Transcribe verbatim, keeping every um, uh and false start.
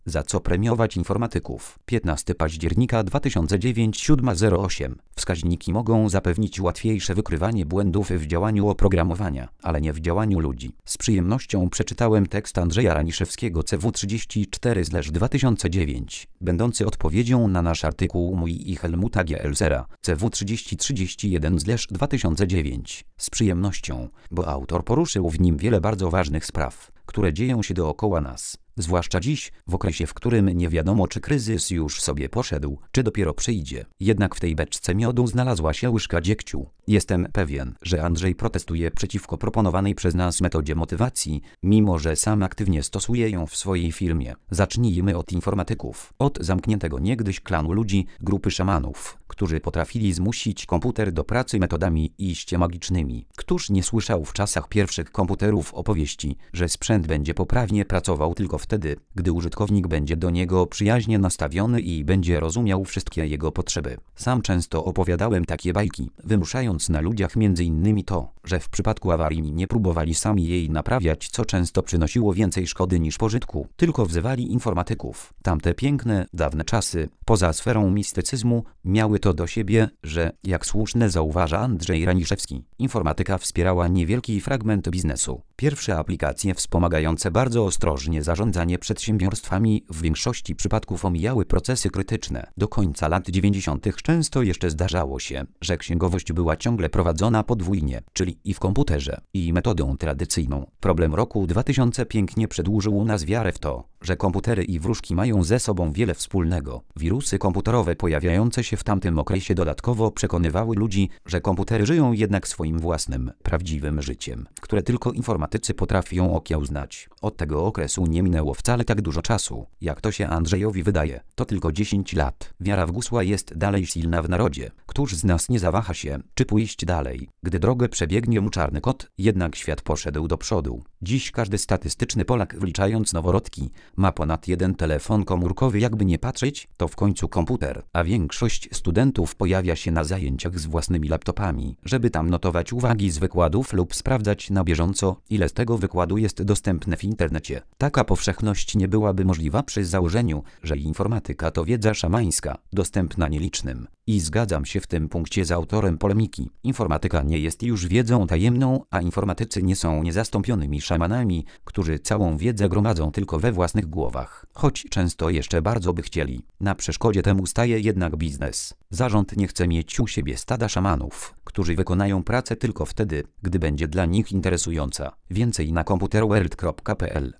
Za co premiować informatyków? piętnastego października dwa tysiące dziewiątego, siódma zero osiem. Wskaźniki mogą zapewnić łatwiejsze wykrywanie błędów w działaniu oprogramowania, ale nie w działaniu ludzi. Z przyjemnością przeczytałem tekst Andrzeja Raniszewskiego C W trzydzieści cztery dwa tysiące dziewięć, będący odpowiedzią na nasz artykuł mój i Helmuta Gielsera C W trzydzieści trzydzieści jeden dwa tysiące dziewięć. Z przyjemnością, bo autor poruszył w nim wiele bardzo ważnych spraw, które dzieją się dookoła nas. Zwłaszcza dziś, w okresie, w którym nie wiadomo, czy kryzys już sobie poszedł, czy dopiero przyjdzie. Jednak w tej beczce miodu znalazła się łyżka dziegciu. Jestem pewien, że Andrzej protestuje przeciwko proponowanej przez nas metodzie motywacji, mimo że sam aktywnie stosuje ją w swojej firmie. Zacznijmy od informatyków. Od zamkniętego niegdyś klanu ludzi, grupy szamanów, którzy potrafili zmusić komputer do pracy metodami iście magicznymi. Któż nie słyszał w czasach pierwszych komputerów opowieści, że sprzęt będzie poprawnie pracował tylko wtedy, gdy użytkownik będzie do niego przyjaźnie nastawiony i będzie rozumiał wszystkie jego potrzeby. Sam często opowiadałem takie bajki, wymuszając na ludziach między innymi to, że w przypadku awarii nie próbowali sami jej naprawiać, co często przynosiło więcej szkody niż pożytku, tylko wzywali informatyków. Tamte piękne, dawne czasy, poza sferą mistycyzmu, miały to do siebie, że, jak słusznie zauważa Andrzej Raniszewski, informatyka wspierała niewielki fragment biznesu. Pierwsze aplikacje wspomagające bardzo ostrożnie zarządzanie przedsiębiorstwami w większości przypadków omijały procesy krytyczne. Do końca lat dziewięćdziesiątych często jeszcze zdarzało się, że księgowość była ciągle prowadzona podwójnie, czyli i w komputerze, i metodą tradycyjną. Problem roku dwa tysiące pięknie przedłużył nas wiarę w to, że komputery i wróżki mają ze sobą wiele wspólnego. Wirusy komputerowe pojawiające się w tamtym okresie dodatkowo przekonywały ludzi, że komputery żyją jednak swoim własnym, prawdziwym życiem, które tylko informatycy potrafią okiełznać. Od tego okresu nie minęło wcale tak dużo czasu, jak to się Andrzejowi wydaje. To tylko dziesięć lat. Wiara w Gusła jest dalej silna w narodzie. Któż z nas nie zawaha się, czy pójść dalej, gdy drogę przebiegnie mu czarny kot? Jednak świat poszedł do przodu. Dziś każdy statystyczny Polak, wliczając noworodki, ma ponad jeden telefon komórkowy, jakby nie patrzeć, to w końcu komputer, a większość studentów pojawia się na zajęciach z własnymi laptopami, żeby tam notować uwagi z wykładów lub sprawdzać na bieżąco, ile z tego wykładu jest dostępne w internecie. Taka powszechność nie byłaby możliwa przy założeniu, że informatyka to wiedza szamańska, dostępna nielicznym. I zgadzam się w tym punkcie z autorem polemiki. Informatyka nie jest już wiedzą tajemną, a informatycy nie są niezastąpionymi szamanami, którzy całą wiedzę gromadzą tylko we własnych głowach. Choć często jeszcze bardzo by chcieli. Na przeszkodzie temu staje jednak biznes. Zarząd nie chce mieć u siebie stada szamanów, którzy wykonają pracę tylko wtedy, gdy będzie dla nich interesująca. Więcej na komputerworld kropka p l